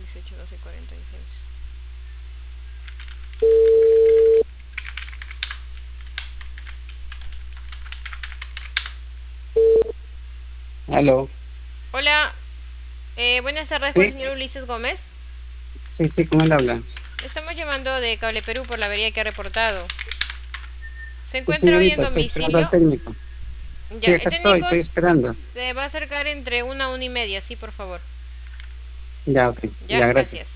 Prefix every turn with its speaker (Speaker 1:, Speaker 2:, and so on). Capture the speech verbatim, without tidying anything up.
Speaker 1: dieciocho, doce, cuarenta y seis.
Speaker 2: Aló.
Speaker 1: Hola, eh, buenas tardes con el
Speaker 2: Sí,
Speaker 1: señor Ulises Gómez.
Speaker 2: sí, sí, ¿cómo él habla?
Speaker 1: Estamos llamando de Cable Perú por la avería que ha reportado. ¿Se
Speaker 2: Sí,
Speaker 1: encuentra hoy en
Speaker 2: señorita, estoy esperando al
Speaker 1: domicilio?
Speaker 2: técnico. Sí,
Speaker 1: Ya,
Speaker 2: acá
Speaker 1: el
Speaker 2: estoy,
Speaker 1: técnico
Speaker 2: estoy esperando.
Speaker 1: se va a acercar entre una a una y media, sí, por favor.
Speaker 2: Ya, ok,
Speaker 1: Ya,
Speaker 2: ya, gracias.
Speaker 1: gracias.